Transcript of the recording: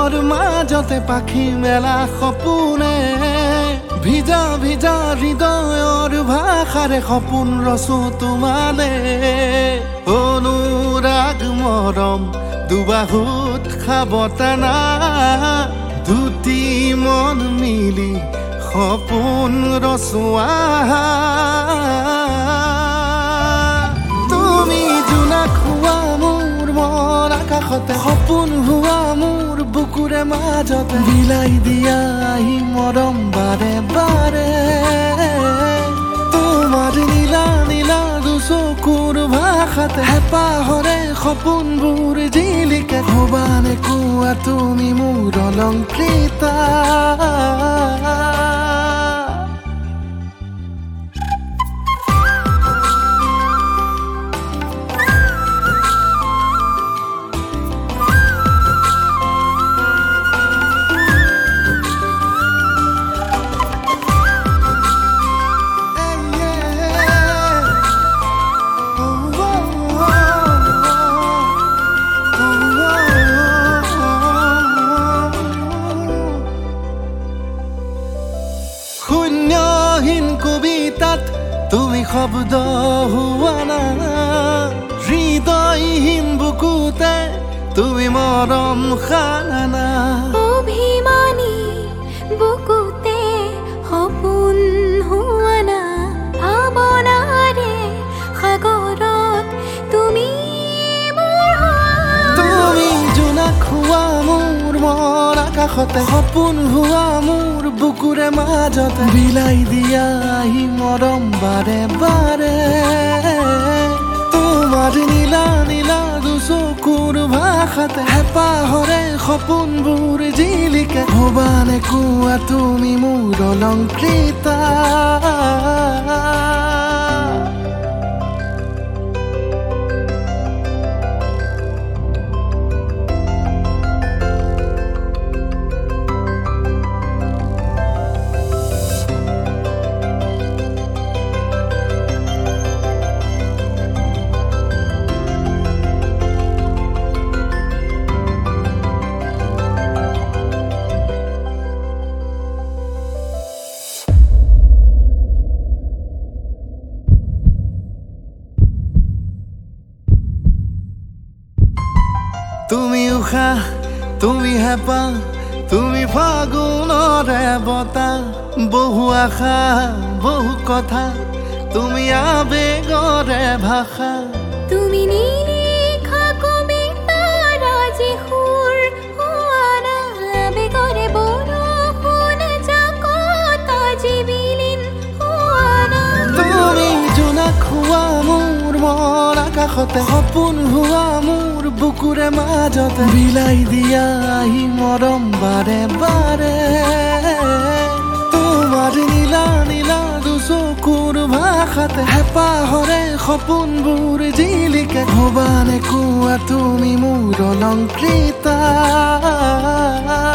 ফুলৰ মাজতে পাখি মেলা সপোনে ভিজা ভিজা হৃদয়ৰ ভাষাৰে সপোন ৰচো তোমালে অনুৰাগ মৰম দুবাহুত খাবতানা দুটি মন মিলি সপোন ৰচোৱা তুমি জোনাক হোৱা মোৰ মন আকাশতে সপোন হোৱা মোৰ বুকুৰে মাজতে বিলাই দিয়া মৰম বাৰে বাৰে তোমাৰ নীলা নীলা দুচকুৰ ভাষাতে হেঁপাহৰে সপোনবোৰ জিলিকে ভবানে কোৱা তুমি মোৰ অলংকৃতা শূন্যহীন কবিতাত তুমি শব্দ হোৱা না হৃদয়হীন বুকুতে তুমি মৰম খানা অভিমানী বুকুতে সপোন হোৱা না ভাৱনাৰে সাগৰত তুমি তুমি জোনাক হোৱা মোৰ মন আকাশতে সপোন হোৱা মোৰ বুকুৰে মাজতে বিলাই দিয়া মৰম বাৰে বাৰে তোমাৰ নীলা নীলা দুচকুৰ ভাষাতে হেঁপাহৰে সপোনবোৰ জিলিকে ভবানে কোৱা তুমি মোৰ অলংকৃতা তুমি উশাহ তুমি হেঁপাহ তুমি ফাগুনৰে বতাহ বহু আশা বহু কথা তুমি আবেগৰে ভাষা তুমি নিলিখা কবিতাৰ আজি সুৰ হোৱা না আবেগৰে বৰষুণ জাকত আজি বিলীন হোৱা না তুমি জোনাক হোৱা মোৰ মন আকাশতে সপোন হোৱা মোৰ বুকুৰে মাজতে বিলাই দিয়া মৰম বাৰে বাৰে তোমাৰ নীলা নীলা দুচকুৰ ভাষাতে হেঁপাহৰে সপোনবোৰ জিলিকে ভবানে কোৱা তুমি মোৰ অলংকৃতা